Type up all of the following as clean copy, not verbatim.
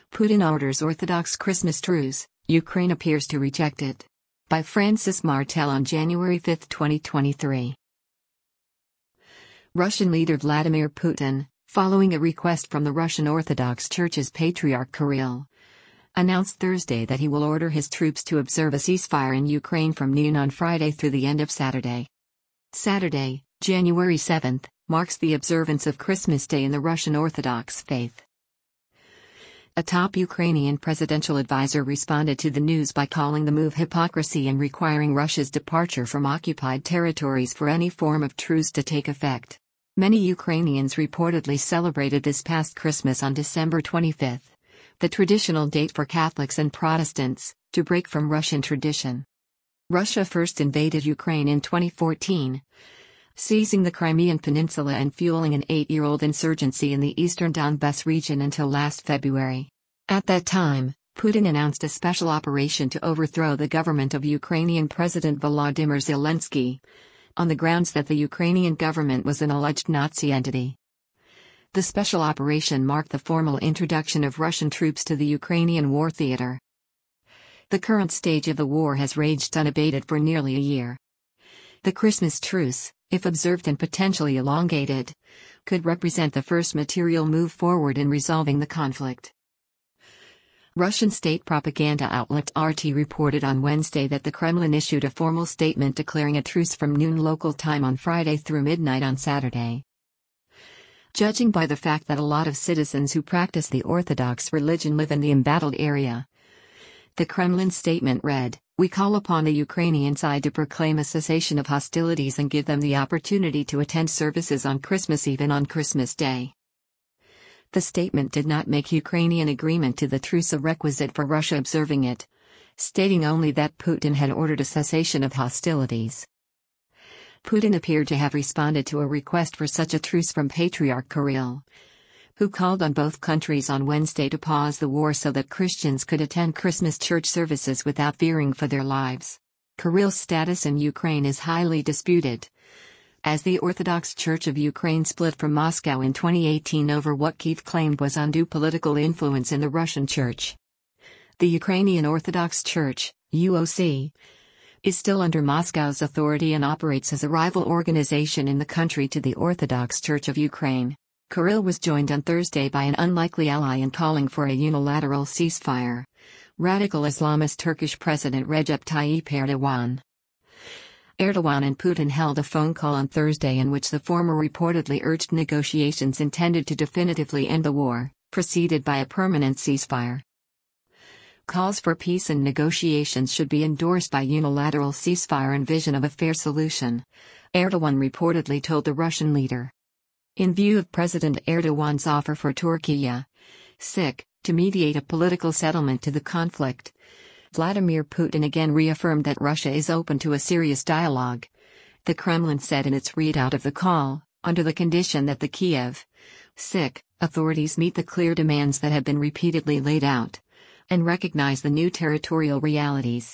Putin orders Orthodox Christmas truce, Ukraine appears to reject it. By Francis Martel on January 5, 2023. Russian leader Vladimir Putin, following a request from the Russian Orthodox Church's Patriarch Kirill, announced Thursday that he will order his troops to observe a ceasefire in Ukraine from noon on Friday through the end of Saturday. Saturday, January 7, marks the observance of Christmas Day in the Russian Orthodox faith. A top Ukrainian presidential advisor responded to the news by calling the move hypocrisy and requiring Russia's departure from occupied territories for any form of truce to take effect. Many Ukrainians reportedly celebrated this past Christmas on December 25, the traditional date for Catholics and Protestants, to break from Russian tradition. Russia first invaded Ukraine in 2014, seizing the Crimean Peninsula and fueling an 8-year-old insurgency in the eastern Donbas region until last February. At that time, Putin announced a special operation to overthrow the government of Ukrainian President Volodymyr Zelensky, on the grounds that the Ukrainian government was an alleged Nazi entity. The special operation marked the formal introduction of Russian troops to the Ukrainian war theater. The current stage of the war has raged unabated for nearly a year. The Christmas truce, if observed and potentially elongated, could represent the first material move forward in resolving the conflict. Russian state propaganda outlet RT reported on Wednesday that the Kremlin issued a formal statement declaring a truce from noon local time on Friday through midnight on Saturday. Judging by the fact that a lot of citizens who practice the Orthodox religion live in the embattled area, the Kremlin statement read, "We call upon the Ukrainian side to proclaim a cessation of hostilities and give them the opportunity to attend services on Christmas Eve and on Christmas Day." The statement did not make Ukrainian agreement to the truce a requisite for Russia observing it, stating only that Putin had ordered a cessation of hostilities. Putin appeared to have responded to a request for such a truce from Patriarch Kirill, who called on both countries on Wednesday to pause the war so that Christians could attend Christmas church services without fearing for their lives. Kirill's status in Ukraine is highly disputed, as the Orthodox Church of Ukraine split from Moscow in 2018 over what Kyiv claimed was undue political influence in the Russian Church. The Ukrainian Orthodox Church, UOC, is still under Moscow's authority and operates as a rival organization in the country to the Orthodox Church of Ukraine. Kirill was joined on Thursday by an unlikely ally in calling for a unilateral ceasefire, radical Islamist Turkish President Recep Tayyip Erdogan. Erdogan and Putin held a phone call on Thursday in which the former reportedly urged negotiations intended to definitively end the war, preceded by a permanent ceasefire. Calls for peace and negotiations should be endorsed by unilateral ceasefire and vision of a fair solution, Erdogan reportedly told the Russian leader. In view of President Erdogan's offer for Turkey to mediate a political settlement to the conflict, Vladimir Putin again reaffirmed that Russia is open to a serious dialogue, the Kremlin said in its readout of the call, under the condition that the Kiev authorities meet the clear demands that have been repeatedly laid out, and recognize the new territorial realities.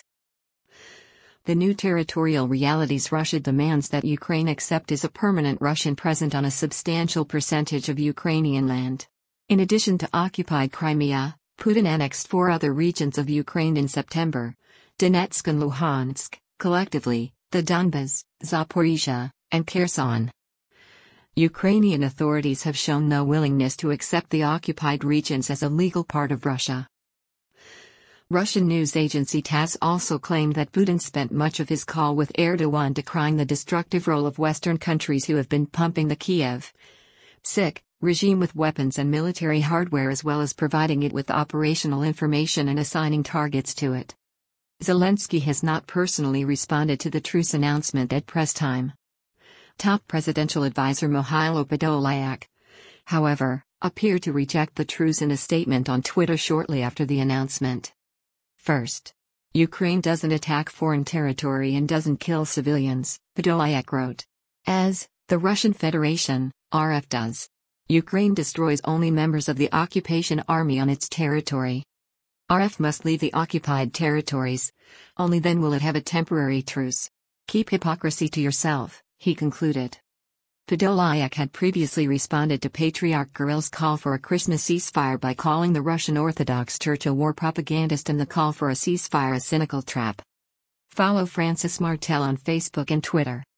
The new territorial realities Russia demands that Ukraine accept is a permanent Russian presence on a substantial percentage of Ukrainian land. In addition to occupied Crimea, Putin annexed 4 other regions of Ukraine in September: Donetsk and Luhansk, collectively, the Donbas, Zaporizhia, and Kherson. Ukrainian authorities have shown no willingness to accept the occupied regions as a legal part of Russia. Russian news agency TASS also claimed that Putin spent much of his call with Erdogan decrying the destructive role of Western countries who have been pumping the Kiev regime with weapons and military hardware, as well as providing it with operational information and assigning targets to it. Zelensky has not personally responded to the truce announcement at press time. Top presidential advisor Mikhailo Podolyak, however, appeared to reject the truce in a statement on Twitter shortly after the announcement. First, Ukraine doesn't attack foreign territory and doesn't kill civilians, Podolyak wrote. As the Russian Federation, RF does. Ukraine destroys only members of the occupation army on its territory. RF must leave the occupied territories, only then will it have a temporary truce. Keep hypocrisy to yourself, he concluded. Podolyak had previously responded to Patriarch Kirill's call for a Christmas ceasefire by calling the Russian Orthodox Church a war propagandist and the call for a ceasefire a cynical trap. Follow Francis Martel on Facebook and Twitter.